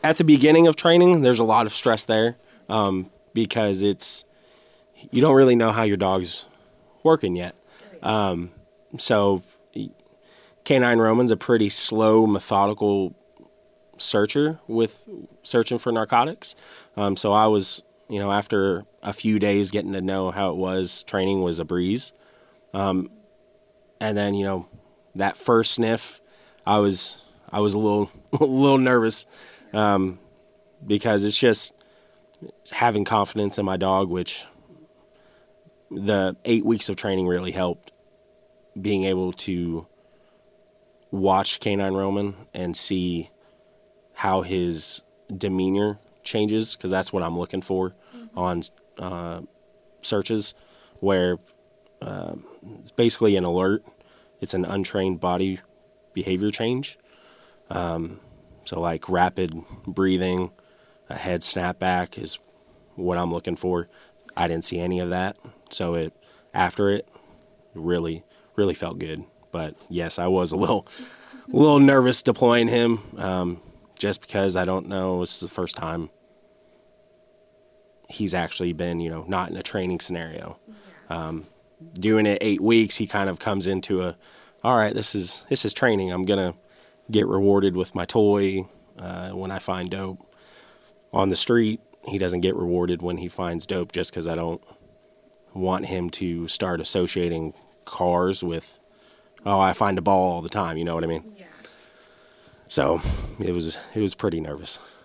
at the beginning of training, there's a lot of stress there because you don't really know how your dog's working yet. So Canine Roman's a pretty slow, methodical searcher with searching for narcotics. So I was, after a few days getting to know how it was, training was a breeze. And then, that first sniff, I was a little nervous because it's just having confidence in my dog, which the 8 weeks of training really helped, being able to watch Canine Roman and see how his demeanor changes, because that's what I'm looking for on searches, where it's basically an alert. It's an untrained body behavior change. So like rapid breathing, a head snap back is what I'm looking for. I didn't see any of that. So after it really, really felt good. But yes, I was a little nervous deploying him, just because I don't know. This is the first time he's actually been, not in a training scenario. Doing it 8 weeks, he kind of comes into all right, this is training. I'm gonna get rewarded with my toy when I find dope on the street. He doesn't get rewarded when he finds dope, just because I don't want him to start associating cars with, I find a ball all the time. You know what I mean? Yeah. So it was pretty nervous.